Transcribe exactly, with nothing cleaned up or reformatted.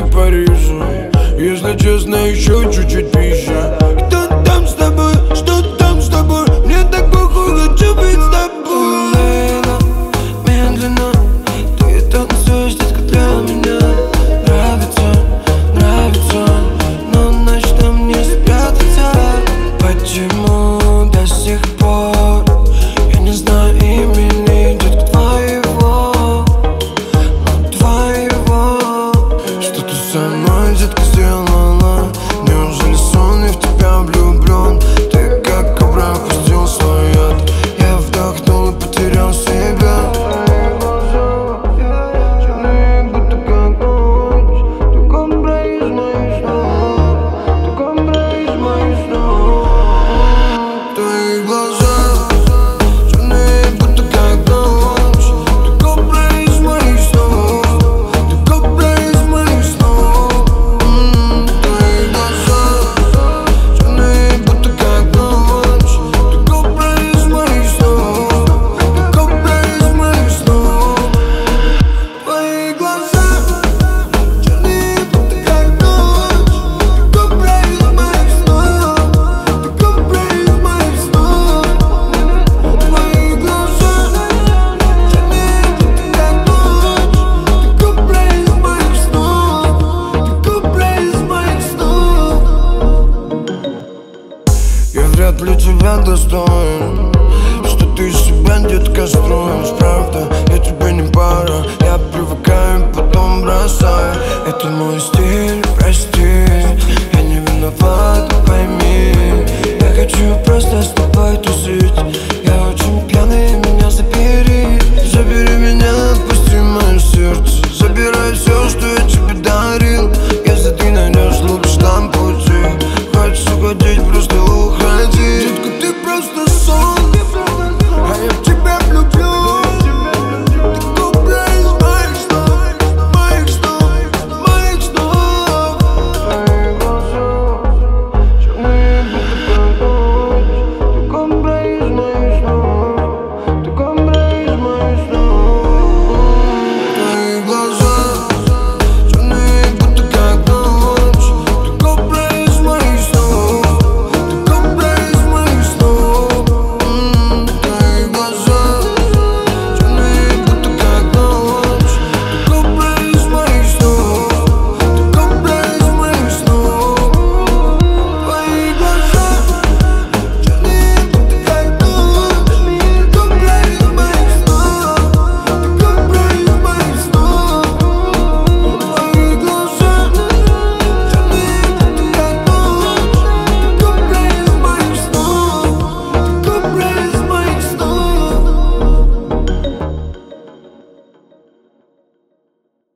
Парижа. Если честно, еще чуть-чуть пища. Кто там с тобой? Что там с тобой? Мне так похуй, хочу быть с тобой. Лейла, медленно ты танцуешь, детка, для меня. Нравится, нравится, но ночью мне спрятаться. Почему до сих пор я не знаю имени, детка, твоего, но твоего? Что ты со мной, детка, сделала? Неужели сон, я в тебя влюблен? Ты как кобра пустил свой яд. Я вдохнул и потерял себя. Черные, будто как ночь. Ты кобра из моих снов. Ты кобра из моих снов. Твои глаза черные, будто как ночь. Ты кобра из моих снов. Ты кобра из моих снов. Твои глаза черные, будто как ночь. Ты кобра из моих снов. Ты кобра из моих снов. Твои глаза черные, будто как ночь. Ты кобра из моих снов. Ты кобра из моих снов. Твои глаза черные, будто как ночь. Ты кобра из моих снов. Ты кобра из моих снов. Я вряд ли тебя достоин. Что ты из себя, детка, строишь? Правда, я тебе не пара. Я привыкаю, потом бросаю. Это мой стиль, прости. Я не виноват.